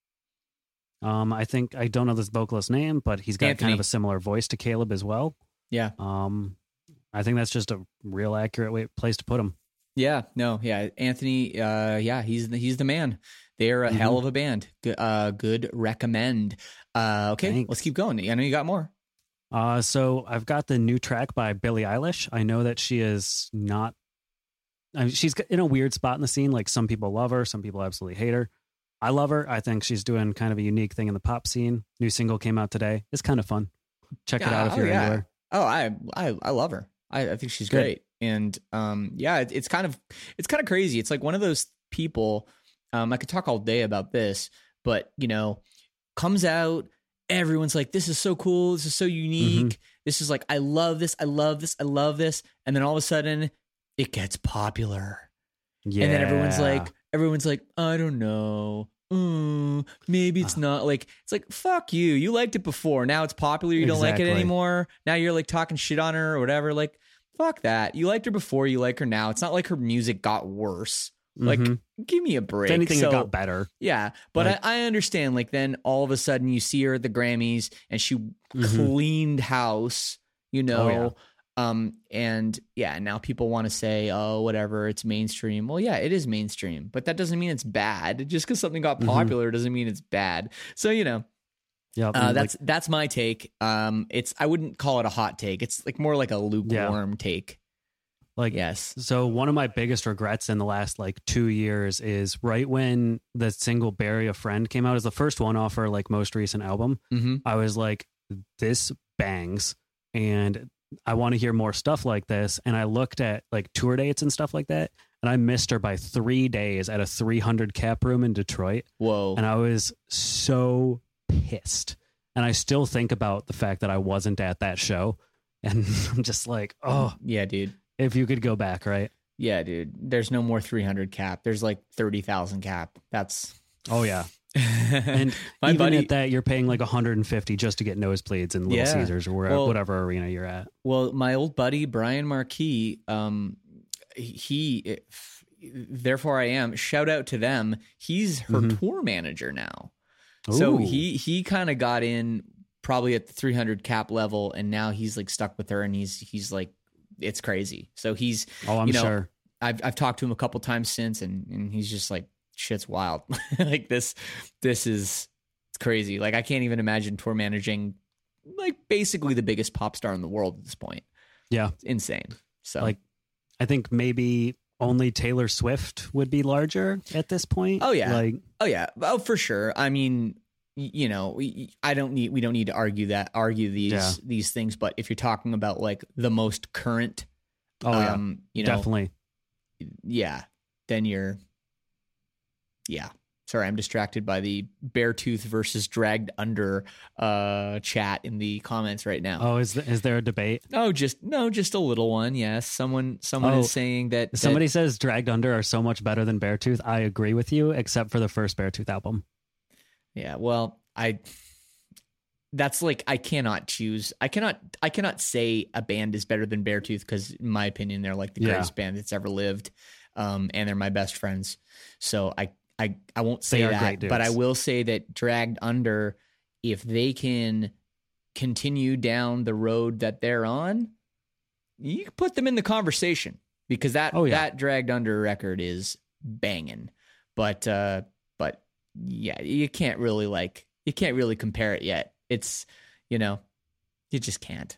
um, I think, I don't know this vocalist's name, but he's got Anthony. kind of a similar voice to Caleb as well. Yeah. Um, I think that's just a real accurate way, place to put him. Yeah. No. Yeah. Anthony. Uh, yeah. He's the, he's the man. They're a mm-hmm. hell of a band. Good. Uh, good recommend. Uh, okay. Thanks. Let's keep going. I know you got more. Uh, so I've got the new track by Billie Eilish. I know that she is not. I mean, she's in a weird spot in the scene. Like some people love her, some people absolutely hate her. I love her. I think she's doing kind of a unique thing in the pop scene. New single came out today. It's kind of fun. Check yeah, it out if oh, you're yeah. into her. Oh, I, I, I love her. I, I think she's Good. great. And um, yeah, it, it's kind of, it's kind of crazy. It's like one of those people. Um, I could talk all day about this, but you know, comes out. Everyone's like, "This is so cool. This is so unique. Mm-hmm. This is like, I love this. I love this. I love this." And then all of a sudden, it gets popular. Yeah. And then everyone's like, everyone's like, I don't know. Mm, maybe it's uh, not like, it's like, fuck you. You liked it before. Now it's popular. You exactly. don't like it anymore. Now you're like talking shit on her or whatever. Like, fuck that. You liked her before. You like her now. It's not like her music got worse. Like, mm-hmm. give me a break. If anything, so, it got better. Yeah. But like, I, I understand. Like, then all of a sudden you see her at the Grammys and she mm-hmm. cleaned house, you know. Oh, yeah. Um, and yeah, now people want to say, oh, whatever, it's mainstream. Well, yeah, it is mainstream, but that doesn't mean it's bad. Just because something got popular mm-hmm. doesn't mean it's bad. So, you know, yeah, uh, that's, like, that's my take. Um, it's, I wouldn't call it a hot take. It's like more like a lukewarm yeah. take. Like, yes. So one of my biggest regrets in the last like two years is right when the single Bury a Friend came out as the first one off her like most recent album. Mm-hmm. I was like, this bangs. And I want to hear more stuff like this. And I looked at like tour dates and stuff like that. And I missed her by three days at a three hundred cap room in Detroit. Whoa. And I was so pissed. And I still think about the fact that I wasn't at that show. And I'm just like, oh. Yeah, dude. If you could go back, right? Yeah, dude. There's no more three hundred cap. There's like thirty thousand cap. That's. Oh, yeah. And My even buddy, at that, you're paying like one hundred fifty just to get nosebleeds in Little yeah. Caesars or wherever, well, whatever arena you're at. Well, my old buddy Brian Marquis, um, he, therefore I am. Shout out to them. He's her mm-hmm. tour manager now, Ooh. so he he kind of got in probably at the three hundred cap level, and now he's like stuck with her, and he's he's like it's crazy. So he's oh, I'm you know, sure. I've I've talked to him a couple times since, and and he's just like. Shit's wild. Like this, this is it's crazy. Like I can't even imagine tour managing like basically the biggest pop star in the world at this point. Yeah. It's insane. So like, I think maybe only Taylor Swift would be larger at this point. Oh yeah. Like, oh yeah. Oh, for sure. I mean, you know, I don't need, we don't need to argue that, argue these, yeah. these things, but if you're talking about like the most current, oh yeah, um, you know, definitely. Yeah. Then you're, Yeah. Sorry, I'm distracted by the Beartooth versus Dragged Under uh, chat in the comments right now. Oh, is the, is there a debate? Oh, just no, just a little one. Yes, someone someone oh, is saying that somebody that, says Dragged Under are so much better than Beartooth. I agree with you, except for the first Beartooth album. Yeah, well, I that's like I cannot choose. I cannot I cannot say a band is better than Beartooth because in my opinion they're like the Yeah. greatest band that's ever lived, um, and they're my best friends. So I I I won't say They are that, great dudes. but I will say that Dragged Under, if they can continue down the road that they're on, you can put them in the conversation because that Oh, yeah. that Dragged Under record is banging. But uh, but yeah, you can't really like you can't really compare it yet. It's, you know, you just can't.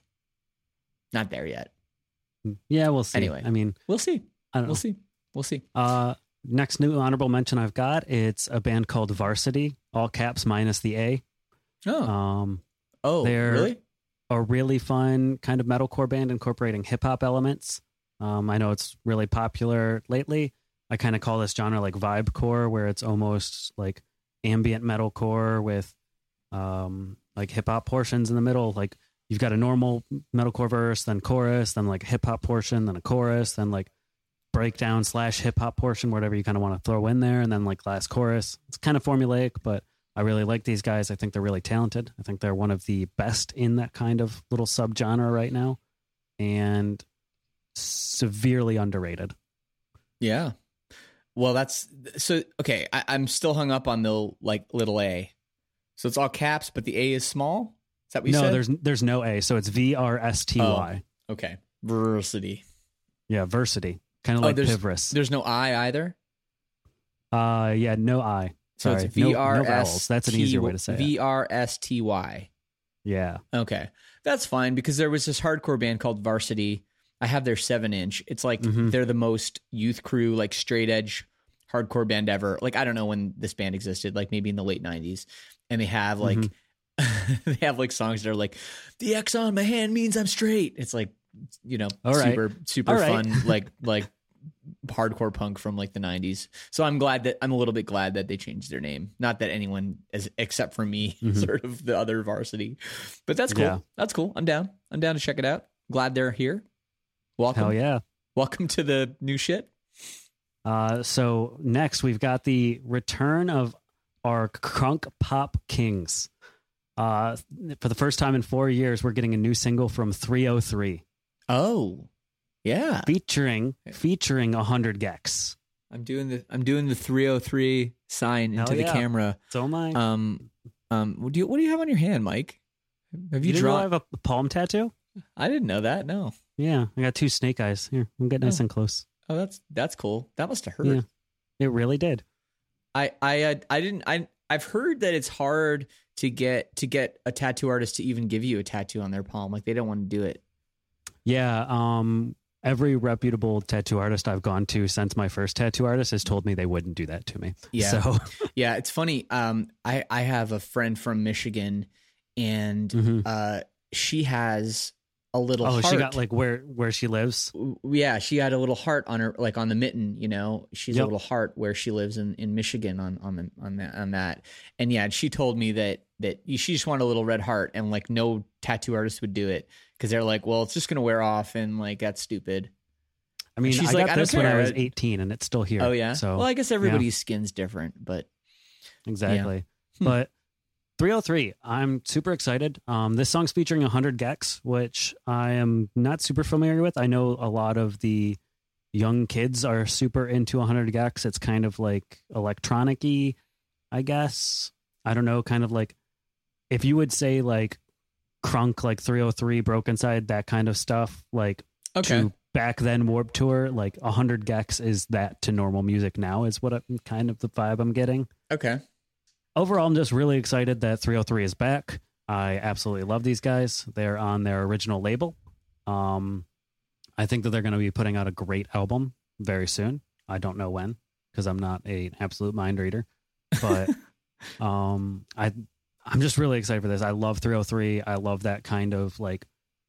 Not there yet. Yeah, we'll see. Anyway. I mean, We'll see. I don't know. We'll see. We'll see. Uh, next new honorable mention I've got, it's a band called Varsity, all caps minus the A. Oh, Um, oh, they're- really? a really fun kind of metalcore band incorporating hip hop elements. Um, I know it's really popular lately. I kind of call this genre like vibecore, where it's almost like ambient metalcore with um, like hip hop portions in the middle. Like you've got a normal metalcore verse, then chorus, then like hip hop portion, then a chorus, then like breakdown slash hip hop portion, whatever you kind of want to throw in there, and then like last chorus. It's kind of formulaic, but I really like these guys. I think they're really talented. I think they're one of the best in that kind of little subgenre right now, and severely underrated. Yeah. Well, that's so okay. I, I'm still hung up on the like little a. So it's all caps, but the A is small. Is that what you No, said? there's there's no A, so it's V R S T Y. Okay. Versity. Yeah, Versity, kind of Oh, like there's- Pivris. There's no I either. Uh, yeah, no I. So Sorry, it's no- V no R vowels. S. That's an easier way to say it. V R S T Y. Yeah. Okay. That's fine because there was this hardcore band called Varsity. I have their seven inch. It's like Mhm. they're the most youth crew, like straight edge hardcore band ever. Like, I don't know when this band existed, like maybe in the late nineties. And they have like, Mm-hmm. they have like songs that are like, the X on my hand means I'm straight. It's like, you know, All right. super, super All right. fun, like, like hardcore punk from like the nineties. So I'm glad that I'm a little bit glad that they changed their name. Not that anyone as except for me, Mhm. sort of the other Varsity, but that's cool. Yeah. That's cool. I'm down. I'm down to check it out. Glad they're here. Welcome. Hell yeah. Welcome to the new shit. Uh, so next we've got the return of our crunk pop kings. Uh, for the first time in four years, we're getting a new single from three oh three. Oh, yeah. featuring featuring one hundred Gex. I'm doing the I'm doing the three oh three sign into Hell the yeah. camera. So am I. Um, um, what do you what do you have on your hand, Mike? Have you, you didn't know I drawn? have a palm tattoo? I didn't know that. No. Yeah, I got two snake eyes. Here, I'm getting nice Oh. and close. Oh, that's that's cool. That must have hurt. Yeah, it really did. I I uh, I didn't I I've heard that it's hard to get to get a tattoo artist to even give you a tattoo on their palm. Like they don't want to do it. Yeah, um, every reputable tattoo artist I've gone to since my first tattoo artist has told me they wouldn't do that to me. Yeah. So, Yeah, it's funny. Um, I I have a friend from Michigan, and Mhm. uh, she has a little. oh, heart. she got like where where she lives. Yeah, she had a little heart on her, like on the mitten. You know, she's Yep. a little heart where she lives in, in Michigan on on the on that on that. And yeah, she told me that that she just wanted a little red heart, and like no tattoo artist would do it because they're like, well, it's just gonna wear off, and like that's stupid. I mean, she's I like, got I don't this when I care. was eighteen, and it's still here. Oh yeah. So well, I guess everybody's skin's different, but exactly. Hmm. But three oh three, I'm super excited. Um, this song's featuring one hundred Gex, which I am not super familiar with. I know a lot of the young kids are super into one hundred Gex. It's kind of like electronic-y, I guess. I don't know, kind of like if you would say like crunk, like three oh three, Broken Side, that kind of stuff, like okay. to back then Warped Tour, like one hundred Gex is that to normal music now is what I'm, kind of the vibe I'm getting. Okay. Overall, I'm just really excited that three oh three is back. I absolutely love these guys. They're on their original label. Um, I think that they're going to be putting out a great album very soon. I don't know when because I'm not a absolute mind reader, but um, I I'm just really excited for this. I love three oh three. I love that kind of like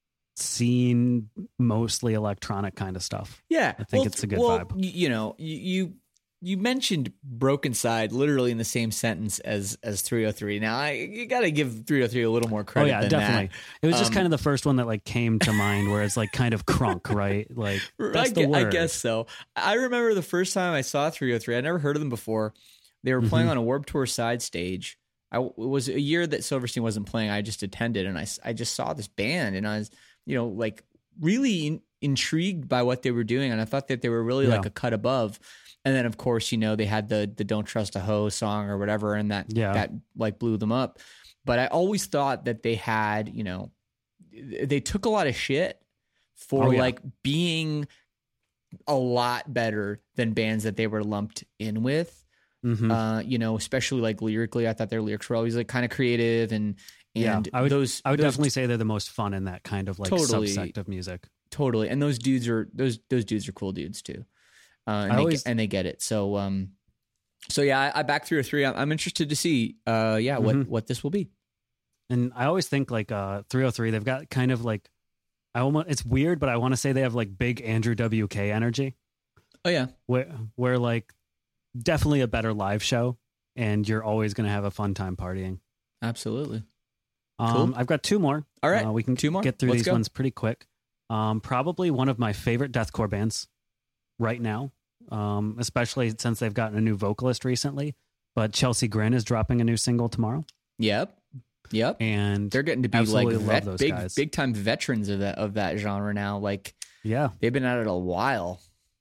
scene, mostly electronic kind of stuff. Yeah, I think well, it's a good well, vibe. y- You know, you, you you mentioned Broken Side literally in the same sentence as as three oh three. Now, I, you got to give three oh three a little more Oh credit. yeah, than definitely. that. It was just Um, kind of the first one that like came to mind, where it's like kind of crunk, right? Like that's I, the gue- I word. guess so. I remember the first time I saw three oh three. I never heard of them before. They were playing Mhm. on a Warped Tour side stage, I it was a year that Silverstein wasn't playing. I just attended, and I I just saw this band, and I was you know like really in, intrigued by what they were doing, and I thought that they were really yeah. like a cut above. And then of course you know they had the the Don't Trust a Hoe song or whatever, and that yeah. that like blew them up. But I always thought that they had you know they took a lot of shit for oh, yeah. like being a lot better than bands that they were lumped in with. Mm-hmm. Uh, you know, especially like lyrically, I thought their lyrics were always like kind of creative and and yeah, I would, those. I would those, definitely say they're the most fun in that kind of like totally, subsect of music. Totally, and those dudes are those those dudes are cool dudes too, uh, and, they, always, and they get it. So, um, so yeah, I, I back three or three. I'm, I'm interested to see, uh, yeah, what mm-hmm. what this will be. And I always think like uh, three oh three, they've got kind of like, I almost it's weird, but I want to say they have like big Andrew W K energy. Oh yeah, where where like. Definitely a better live show, and you're always going to have a fun time partying. Absolutely. Um, cool. I've got two more. All right. Uh, we can two more. get through Let's these go. ones pretty quick. Um, probably one of my favorite deathcore bands right now, um, especially since they've gotten a new vocalist recently. But Chelsea Grin is dropping a new single tomorrow. Yep. Yep. And they're getting to be like vet, big, guys. big time veterans of that of that genre now. Like, yeah, they've been at it a while.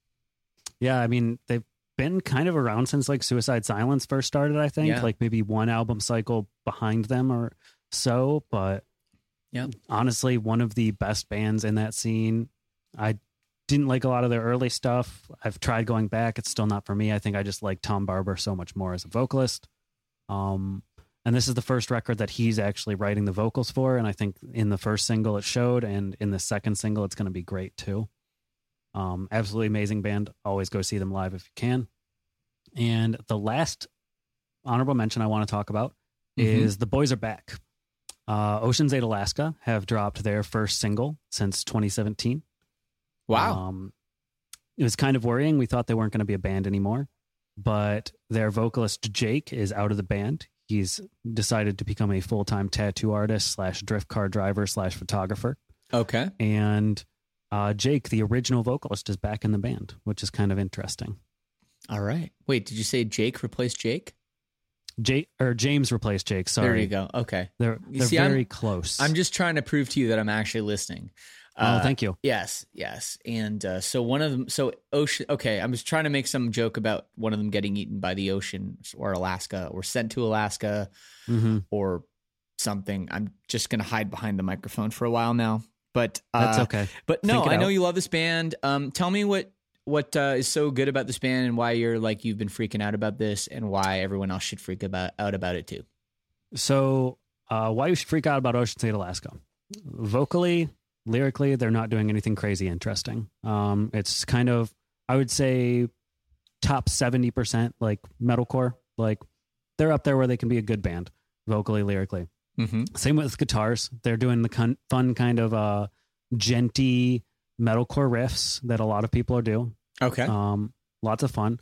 Yeah, I mean they've been kind of around since like Suicide Silence first started, I think. Yeah. Like maybe one album cycle behind them or so, but yeah, honestly, one of the best bands in that scene. I didn't like a lot of their early stuff. I've tried going back. It's still not for me. I think I just like Tom Barber so much more as a vocalist. Um, and this is the first record that he's actually writing the vocals for. And I think in the first single it showed, and in the second single, it's going to be great too. Um, absolutely amazing band. Always go see them live if you can. And the last honorable mention I want to talk about mm-hmm. is The Boys Are Back. Uh, Ocean's Eight Alaska have dropped their first single since twenty seventeen. Wow. Um, it was kind of worrying. We thought they weren't going to be a band anymore, but their vocalist Jake is out of the band. He's decided to become a full-time tattoo artist slash drift car driver slash photographer. Okay. And Uh, Jake, the original vocalist, is back in the band, which is kind of interesting. All right. Wait, did you say Jake replaced Jake? Jake or James replaced Jake. Sorry. There you go. Okay. They're they're see, very I'm, close. I'm just trying to prove to you that I'm actually listening. Uh, oh, thank you. Yes, yes. And uh, so one of them, so ocean. Okay, I was trying to make some joke about one of them getting eaten by the ocean or Alaska or sent to Alaska mm-hmm. or something. I'm just going to hide behind the microphone for a while now. But uh, that's okay. But no, I out. know you love this band. Um, tell me what what uh, is so good about this band and why you're like you've been freaking out about this and why everyone else should freak about out about it too. So, uh, why you should freak out about Ocean's Eight Alaska? Vocally, lyrically, they're not doing anything crazy interesting. Um, it's kind of, I would say, top seventy percent like metalcore. Like they're up there where they can be a good band, vocally, lyrically. Mm-hmm. Same with guitars. They're doing the con- fun kind of uh, genty metalcore riffs that a lot of people are doing. Okay. Um, lots of fun.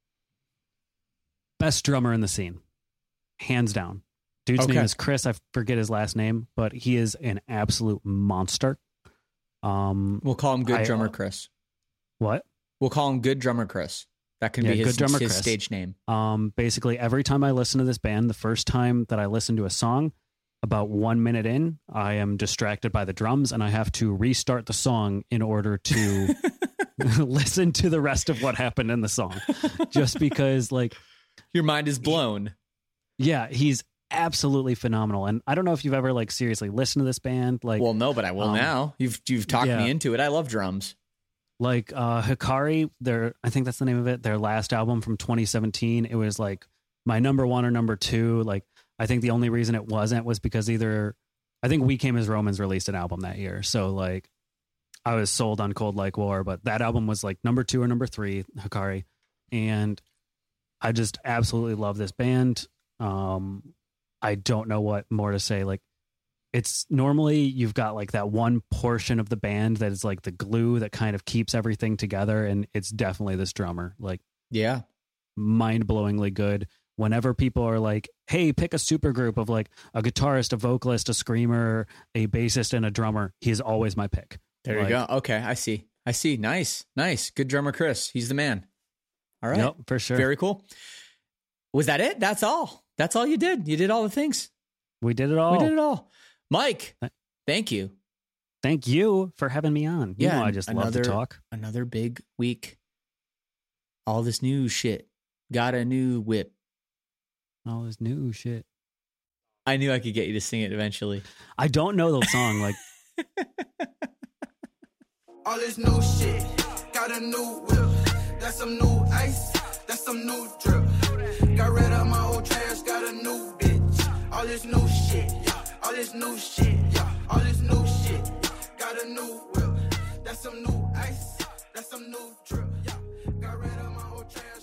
Best drummer in the scene, hands down. Dude's okay. name is Chris. I forget his last name, but he is an absolute monster. Um, we'll call him Good I, Drummer uh, Chris. What? We'll call him Good Drummer Chris. That can yeah, be his, Good Drummer his Chris. stage name. Um, basically, every time I listen to this band, the first time that I listen to a song, about one minute in, I am distracted by the drums and I have to restart the song in order to listen to the rest of what happened in the song. Just because, like... Your mind is blown. Yeah, he's absolutely phenomenal. And I don't know if you've ever, like, seriously listened to this band. Like, Well, no, but I will um, now. You've you've talked yeah. me into it. I love drums. Like, uh, Hikari, their, I think that's the name of it, their last album from twenty seventeen, it was, like, my number one or number two, like, I think the only reason it wasn't was because either, I think We Came as Romans released an album that year. So like I was sold on Cold Like War, but that album was like number two or number three, Hikari. And I just absolutely love this band. Um, I don't know what more to say. Like it's normally you've got like that one portion of the band that is like the glue that kind of keeps everything together. And it's definitely this drummer, like, yeah, mind blowingly good. Whenever people are like, hey, pick a super group of like a guitarist, a vocalist, a screamer, a bassist, and a drummer, he is always my pick. There like, you go. Okay, I see. I see. Nice. Nice. Good drummer, Chris. He's the man. All right. Yep, for sure. Very cool. Was that it? That's all. That's all you did. You did all the things. We did it all. We did it all. Mike, thank you. Thank you for having me on. You Yeah, know, I just another, love to talk. Another big week. All this new shit. Got a new whip. All this new shit. I knew I could get you to sing it eventually. I don't know the song. Like, all this new shit. Got a new whip. That's some new ice. That's some new drip. Got rid of my old trash. Got a new bitch. All this new shit. Yeah. All this new shit. Yeah. All this new shit. Got a new whip. That's some new ice. That's some new drip. Yeah. Got rid of my old trash.